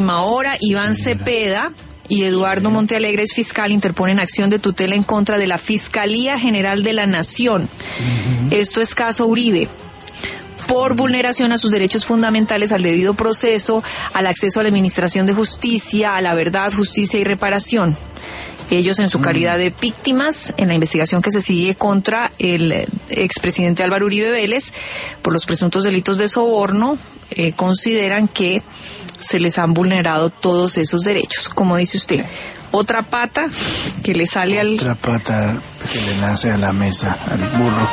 Ahora, Iván Cepeda y Eduardo Montealegre, es fiscal, interponen acción de tutela en contra de la Fiscalía General de la Nación. Esto es caso Uribe, por vulneración a sus derechos fundamentales al debido proceso, al acceso a la administración de justicia, a la verdad, justicia y reparación. Ellos, en su calidad de víctimas, en la investigación que se sigue contra el expresidente Álvaro Uribe Vélez por los presuntos delitos de soborno, consideran que se les han vulnerado todos esos derechos. Como dice usted, otra pata que le sale Otra pata que le nace a la mesa, al burro.